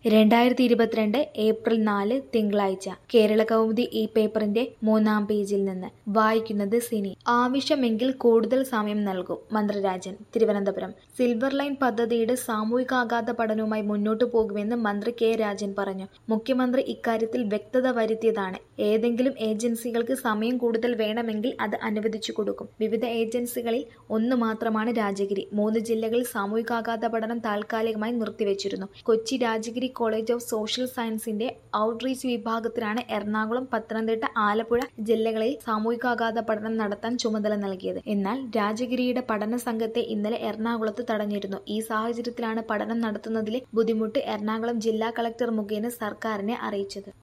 2022 April 4 തിങ്കളാഴ്ച കേരളകൗമുദി ഈ പേപ്പറിന്റെ 3-ാം പേജിൽ നിന്ന് വായിക്കുന്നത് സിനി. ആവശ്യമെങ്കിൽ കൂടുതൽ സമയം നൽകും മന്ത്രി രാജൻ. തിരുവനന്തപുരം. സിൽവർ ലൈൻ പദ്ധതിയുടെ സാമൂഹികാഘാത പഠനവുമായി മുന്നോട്ടു പോകുമെന്ന് മന്ത്രി കെ രാജൻ പറഞ്ഞു. മുഖ്യമന്ത്രി ഇക്കാര്യത്തിൽ വ്യക്തത വരുത്തിയതാണ്. ഏതെങ്കിലും ഏജൻസികൾക്ക് സമയം കൂടുതൽ വേണമെങ്കിൽ അത് അനുവദിച്ചു കൊടുക്കും. വിവിധ ഏജൻസികളിൽ ഒന്ന് മാത്രമാണ് രാജഗിരി. 3 ജില്ലകളിൽ സാമൂഹികാഘാത പഠനം താൽക്കാലികമായി നിർത്തിവെച്ചിരുന്നു. Kochi Rajagiri college of social സയൻസിന്റെ ഔട്ട്റീച്ച് വിഭാഗത്തിനാണ് എറണാകുളം, പത്തനംതിട്ട, ആലപ്പുഴ ജില്ലകളിൽ സാമൂഹികാഘാത പഠനം നടത്താൻ ചുമതല നൽകിയത്. എന്നാൽ രാജഗിരിയുടെ പഠന സംഘത്തെ ഇന്നലെ എറണാകുളത്ത് തടഞ്ഞിരുന്നു. ഈ സാഹചര്യത്തിലാണ് പഠനം നടത്തുന്നതിലെ ബുദ്ധിമുട്ട് എറണാകുളം ജില്ലാ കളക്ടർ മുഖേന സർക്കാരിനെ അറിയിച്ചത്.